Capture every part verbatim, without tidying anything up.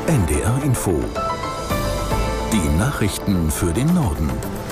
N D R Info. Die Nachrichten für den Norden.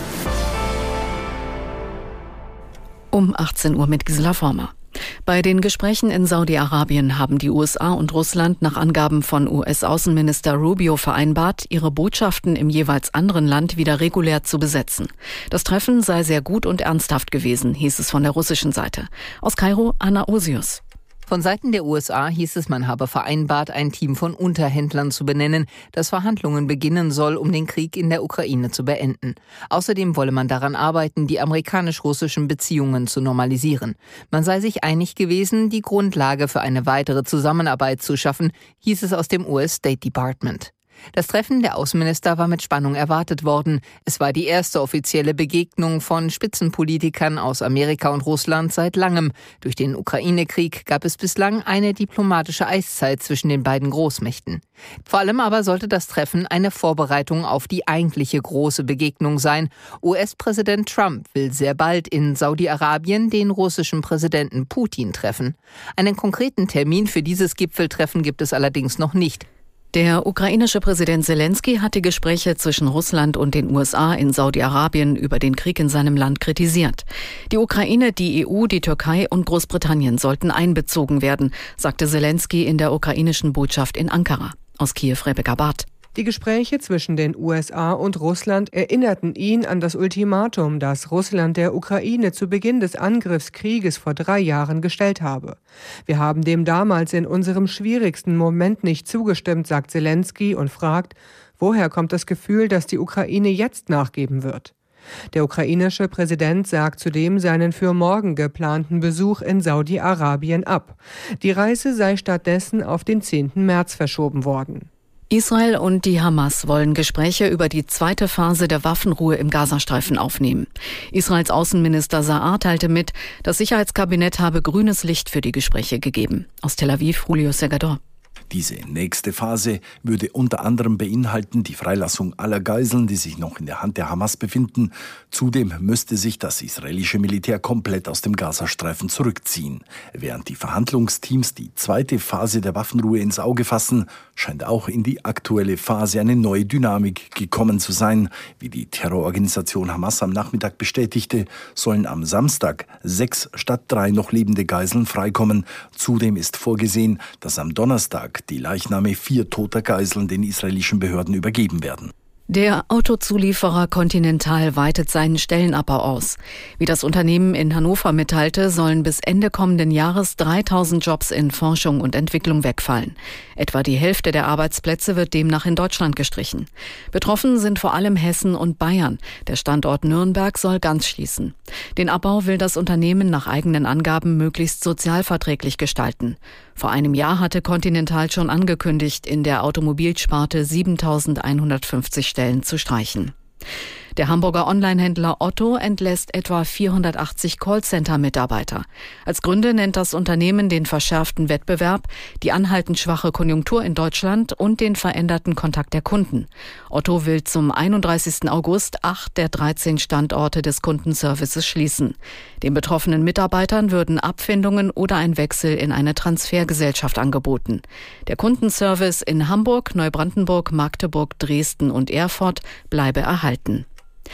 Um achtzehn Uhr mit Gisela Former. Bei den Gesprächen in Saudi-Arabien haben die U S A und Russland nach Angaben von U S-Außenminister Rubio vereinbart, ihre Botschaften im jeweils anderen Land wieder regulär zu besetzen. Das Treffen sei sehr gut und ernsthaft gewesen, hieß es von der russischen Seite. Aus Kairo, Anna Osius. Von Seiten der U S A hieß es, man habe vereinbart, ein Team von Unterhändlern zu benennen, das Verhandlungen beginnen soll, um den Krieg in der Ukraine zu beenden. Außerdem wolle man daran arbeiten, die amerikanisch-russischen Beziehungen zu normalisieren. Man sei sich einig gewesen, die Grundlage für eine weitere Zusammenarbeit zu schaffen, hieß es aus dem U S State Department. Das Treffen der Außenminister war mit Spannung erwartet worden. Es war die erste offizielle Begegnung von Spitzenpolitikern aus Amerika und Russland seit langem. Durch den Ukraine-Krieg gab es bislang eine diplomatische Eiszeit zwischen den beiden Großmächten. Vor allem aber sollte das Treffen eine Vorbereitung auf die eigentliche große Begegnung sein. U S-Präsident Trump will sehr bald in Saudi-Arabien den russischen Präsidenten Putin treffen. Einen konkreten Termin für dieses Gipfeltreffen gibt es allerdings noch nicht. Der ukrainische Präsident Selensky hat die Gespräche zwischen Russland und den U S A in Saudi-Arabien über den Krieg in seinem Land kritisiert. Die Ukraine, die E U, die Türkei und Großbritannien sollten einbezogen werden, sagte Selensky in der ukrainischen Botschaft in Ankara. Aus Kiew, Rebecca Barth. Die Gespräche zwischen den U S A und Russland erinnerten ihn an das Ultimatum, das Russland der Ukraine zu Beginn des Angriffskrieges vor drei Jahren gestellt habe. Wir haben dem damals in unserem schwierigsten Moment nicht zugestimmt, sagt Selensky und fragt, woher kommt das Gefühl, dass die Ukraine jetzt nachgeben wird? Der ukrainische Präsident sagt zudem seinen für morgen geplanten Besuch in Saudi-Arabien ab. Die Reise sei stattdessen auf den zehnten März verschoben worden. Israel und die Hamas wollen Gespräche über die zweite Phase der Waffenruhe im Gazastreifen aufnehmen. Israels Außenminister Saar teilte mit, das Sicherheitskabinett habe grünes Licht für die Gespräche gegeben. Aus Tel Aviv, Julio Segador. Diese nächste Phase würde unter anderem beinhalten die Freilassung aller Geiseln, die sich noch in der Hand der Hamas befinden. Zudem müsste sich das israelische Militär komplett aus dem Gazastreifen zurückziehen. Während die Verhandlungsteams die zweite Phase der Waffenruhe ins Auge fassen, scheint auch in die aktuelle Phase eine neue Dynamik gekommen zu sein. Wie die Terrororganisation Hamas am Nachmittag bestätigte, sollen am Samstag sechs statt drei noch lebende Geiseln freikommen. Zudem ist vorgesehen, dass am Donnerstag die Leichname vier toter Geiseln den israelischen Behörden übergeben werden. Der Autozulieferer Continental weitet seinen Stellenabbau aus. Wie das Unternehmen in Hannover mitteilte, sollen bis Ende kommenden Jahres dreitausend Jobs in Forschung und Entwicklung wegfallen. Etwa die Hälfte der Arbeitsplätze wird demnach in Deutschland gestrichen. Betroffen sind vor allem Hessen und Bayern. Der Standort Nürnberg soll ganz schließen. Den Abbau will das Unternehmen nach eigenen Angaben möglichst sozialverträglich gestalten. Vor einem Jahr hatte Continental schon angekündigt, in der Automobilsparte siebentausendeinhundertfünfzig Stellen zu streichen. Der Hamburger Onlinehändler Otto entlässt etwa vierhundertachtzig Callcenter-Mitarbeiter. Als Gründe nennt das Unternehmen den verschärften Wettbewerb, die anhaltend schwache Konjunktur in Deutschland und den veränderten Kontakt der Kunden. Otto will zum einunddreißigsten August acht der dreizehn Standorte des Kundenservices schließen. Den betroffenen Mitarbeitern würden Abfindungen oder ein Wechsel in eine Transfergesellschaft angeboten. Der Kundenservice in Hamburg, Neubrandenburg, Magdeburg, Dresden und Erfurt bleibe erhalten.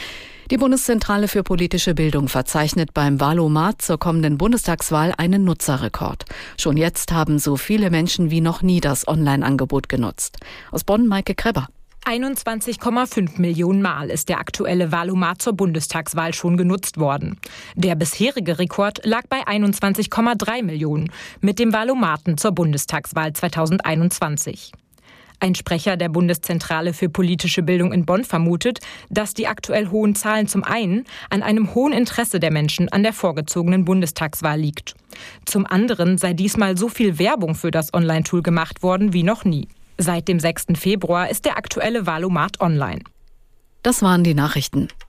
Die Bundeszentrale für politische Bildung verzeichnet beim Wahlomat zur kommenden Bundestagswahl einen Nutzerrekord. Schon jetzt haben so viele Menschen wie noch nie das Online-Angebot genutzt. Aus Bonn, Maike Kreber. einundzwanzig Komma fünf Millionen Mal ist der aktuelle Wahlomat zur Bundestagswahl schon genutzt worden. Der bisherige Rekord lag bei einundzwanzig Komma drei Millionen mit dem Wahlomaten zur Bundestagswahl zweitausendeinundzwanzig. Ein Sprecher der Bundeszentrale für politische Bildung in Bonn vermutet, dass die aktuell hohen Zahlen zum einen an einem hohen Interesse der Menschen an der vorgezogenen Bundestagswahl liegt. Zum anderen sei diesmal so viel Werbung für das Online-Tool gemacht worden wie noch nie. Seit dem sechsten Februar ist der aktuelle Wahlomat online. Das waren die Nachrichten.